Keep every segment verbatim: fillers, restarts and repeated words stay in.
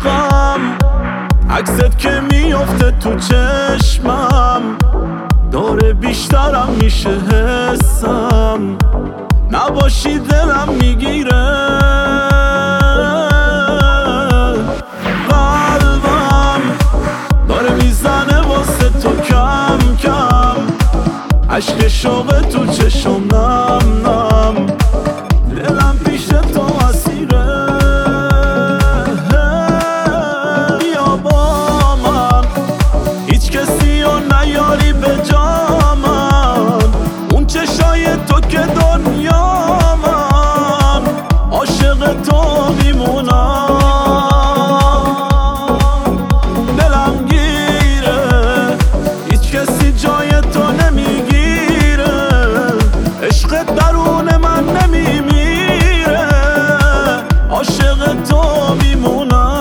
عشقم عکست که میفته تو چشمم داره بیشترم میشه حسم نباشی دلم میگیره قلبم داره میزنه واسه تو کم کم عشق شوق تو چشم نم نم دلم پیش تو اسیره بیا با من هیچ کسی رو نیاری به جا من اون چشای تو که دنیا من عاشق تو میمونم دلم گیره هیچ کسی جای تو نمیگیره عشق درون من نمیمیره عاشق تو میمونم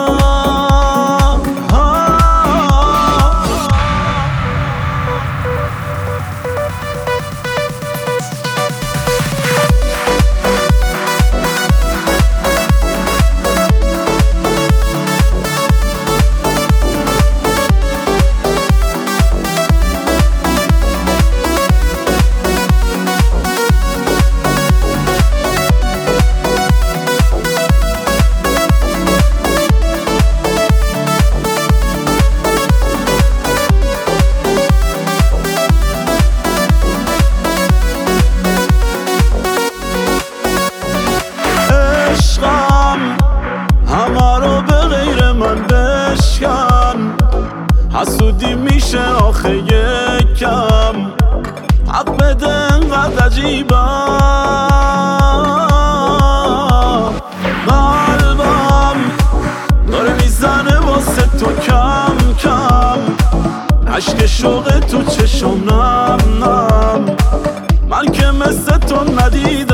من بشکن حسودی میشه آخه یکم حق بده انقدر عجیبم قلبم داره میزنه واسه تو کم کم عشق شوق تو چشم نم نم من که مثل تو ندیدم